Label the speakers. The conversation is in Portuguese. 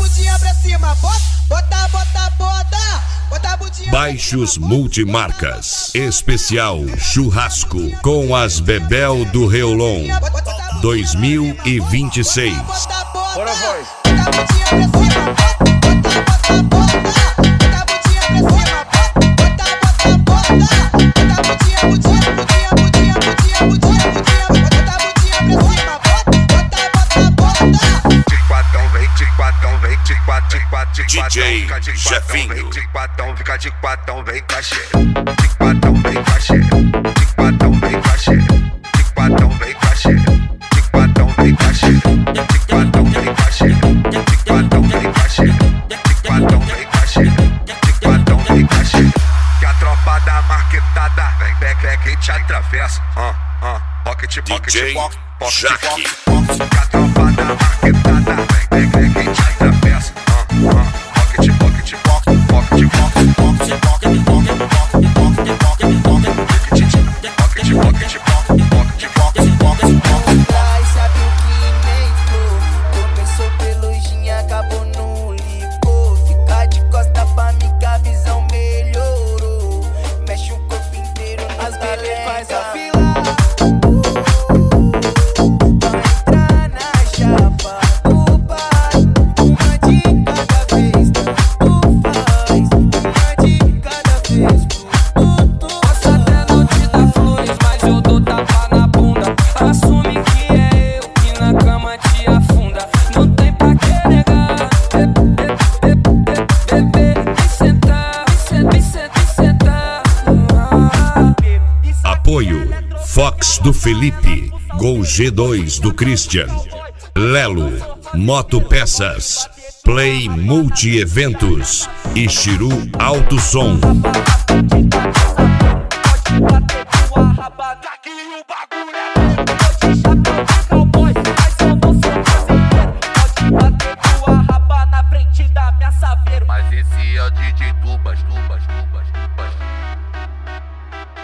Speaker 1: bundinha pra cima, bota, bota, bota. Bota a bundinha.
Speaker 2: Baixos Multimarcas. Especial Churrasco com as Bebel do Reolon 2026.
Speaker 3: Bora, voz.
Speaker 1: Bota a bundinha pra cima, bota, bota, bota. Bota a bundinha pra cima, bota, bota, bota. Bota a bundinha, bundinha, bundinha, bundinha, bundinha, bundinha, bundinha. Bota a bundinha pra cima, bota, bota, bota.
Speaker 4: Tic-quatão, vem, tic-quatão, vem, tic-quatão,
Speaker 2: DJ Jefinho.
Speaker 4: Tic-quatão, fica tic-quatão, vem cachê. Tic-quatão, vem cachê. Tic-quatão, vem cachê. Tic-quatão, vem cachê. Tic-quatão, vem cachê. Tic-quatão, vem cachê. Tic-quatão, vem cachê. Tic-quatão, vem cachê. Tic-quatão, vem cachê. Que a tropa da marquetada vem, vem, e te atravessa. Pocket, pocket,
Speaker 2: DJ
Speaker 4: pocket, pocket,
Speaker 2: Jaque.
Speaker 4: pocket. Que a tropa da marquetada vem, vem, e te atravessa. Pocket, pocket, pocket, pocket, pocket, pocket, pocket, pocket, pocket,
Speaker 1: Ai, sabe o que inventou? Começou pelo gin, acabou no licor. Ficar de costa pra mim que a visão melhorou. Mexe o corpo inteiro, as bebê faz a fila. Pra entrar na chapa do bar. Uma de cada vez, tu faz. Uma de cada vez, tu
Speaker 5: Posso até não te dar flores, mas eu dou tapa na bunda. Assume que é eu que na cama te afunda. Não tem pra que negar. Bebê, vem sentar, vem sentar.
Speaker 2: Apoio Fox do Felipe, Gol G2 do Christian, Lelo, Moto Peças, Play Multi Eventos e Chiru Alto Som.